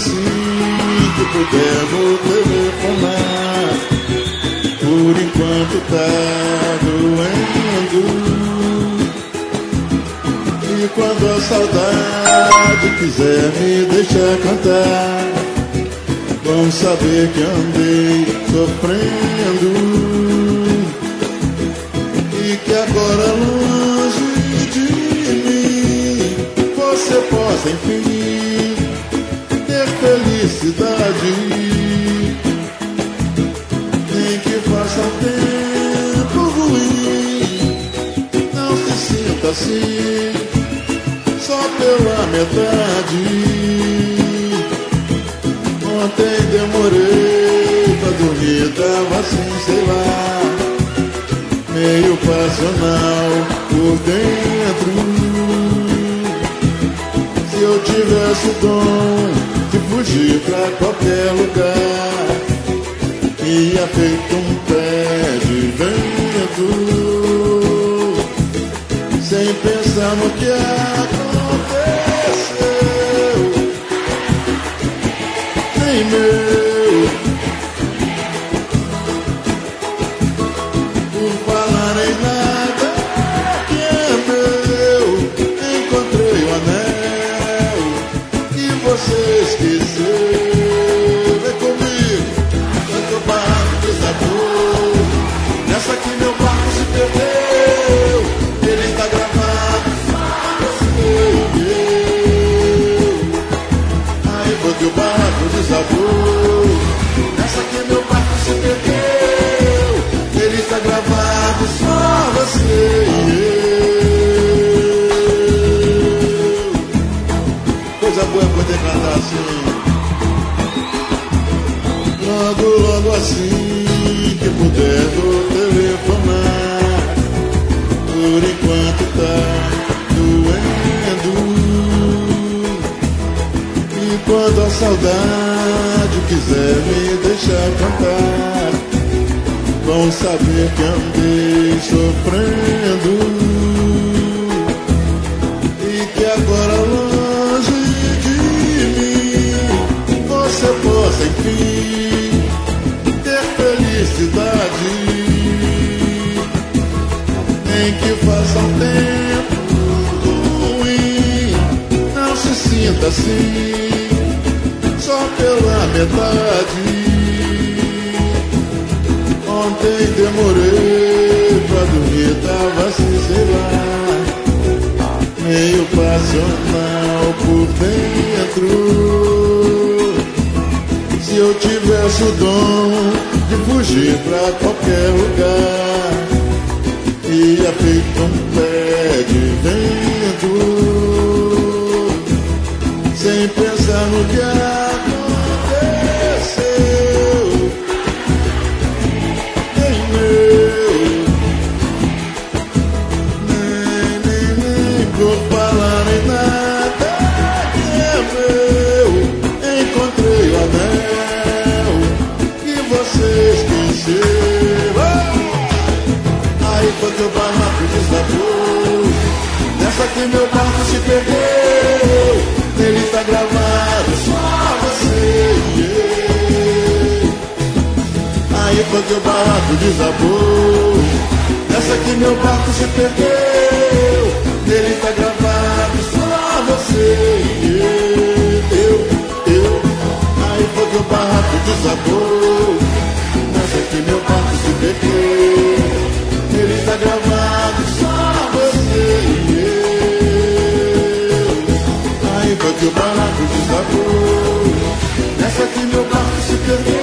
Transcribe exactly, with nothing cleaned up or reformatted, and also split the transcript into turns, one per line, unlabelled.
assim que puder vou telefonar. Por enquanto tá doendo. E quando a saudade quiser me deixar cantar, vão saber que andei sofrendo. E que agora longe de mim você possa enfim ter felicidade. Nem que faça um tempo ruim, não se sinta assim só pela metade. Ontem demorei pra dormir, tava assim, sei lá, meio passional por dentro. Se eu tivesse o dom de fugir pra qualquer lugar, ia feito um pé de vento, sem pensar no que aconteceu. Nem meu, por falar em nada que é meu, encontrei o anel que você esqueceu. Vem comigo, quando o barco desabou, nessa que meu barco se perdeu, ele está gravado, você e eu. Aí quando o barco desabou, nessa que meu barco se perdeu, ele está gravado, só você e eu. Coisa boa é poder cantar assim. Logo, logo assim que puder vou telefonar. Por enquanto tá doendo. E quando a saudade quiser me deixar cantar, vão saber que andei sofrendo. E que agora longe de mim você possa enfim ter felicidade. Nem que faça um tempo ruim, não se sinta assim só pela metade. Ontem demorei pra dormir, tava assim, sei lá, meio passional por dentro. Se eu tivesse o dom de fugir pra qualquer lugar, ia feito um pé de vento, sem pensar no que aconteceu. Nem meu, nem, nem, nem por falar em nada que é meu, encontrei o anel que você esqueceu. Aí quando o barco desabou, nessa que meu barco se perdeu, nele tá gravado só você e eu. Aí quando o barco desabou, nessa que meu barco se perdeu, nele tá gravado só você e eu. Eu, eu. Aí quando o barco desabou, nessa que meu barco se perdeu, ele está gravado só você e eu. Aí foi que o barco desabou, nessa que meu barco se perdeu.